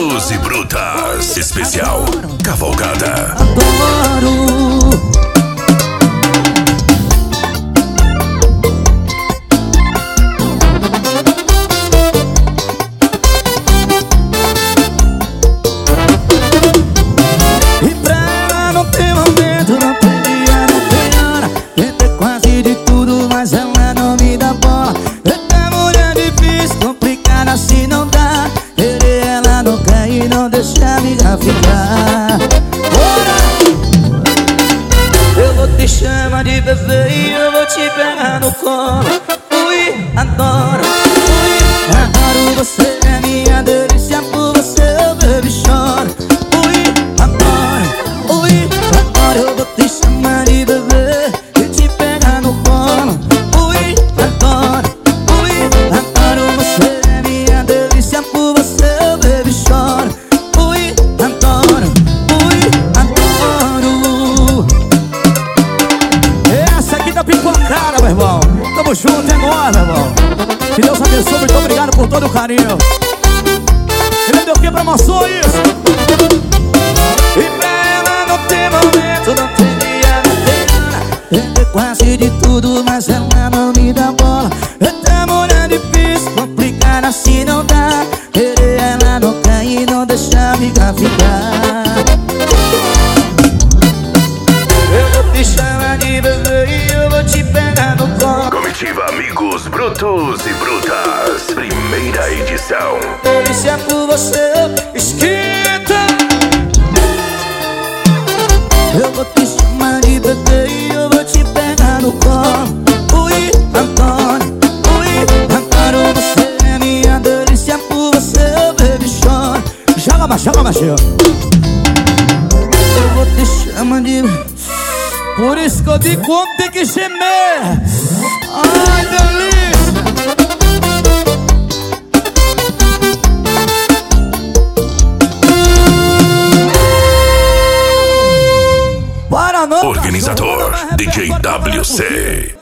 Brutos e Brutas, especial Cavalgada. Adoro. E pra ela não tem momento, não tem dia, não tem hora. Tentei quase de tudo, mas ela não me dá bola. Eita mulher difícil, complicada assim não dá. Querer ela não quer e não deixa me engravidar. Bora! Eu vou te chamar de bebê e eu vou te pegar no colo. Ui, adoro. Ui, adoro você, é minha delícia. Por você eu bebo e choro. Ui, adoro. Ui, adoro. Eu vou te chamar de bebê e te pegar no colo. Ui, adoro. Ui, adoro. Você é minha delícia. Por você eu bebo e choro. Ui, adoro. Ui, adoro. Essa aqui tá pipocada, meu irmão. Tamo junto, é nóis, meu irmão. Que Deus abençoe, muito obrigado por todo o carinho. Ele deu o que pra emoções? E pra ela não tem momento, não tem dia, não tem hora. Tentei quase de tudo, mas ela não me dá bola. Eita mulher difícil, complicada assim não dá. Querer ela não quer e não deixa me engravidar. Eu vou te chamar de bebê e eu vou te pegar no colo. Comitiva Amigos Brutos e Brutas, primeira edição. Delícia por você, esquenta. Eu vou te chamar de bebê e eu vou te pegar no colo. Ui, adoro. Ui, adoro. Você é minha delícia. Por você eu bebo e choro. Joga mais, eu vou te chamar de... Por isso que eu digo como tem que gemer. Ai, delícia. Para não. Organizador DJ WC.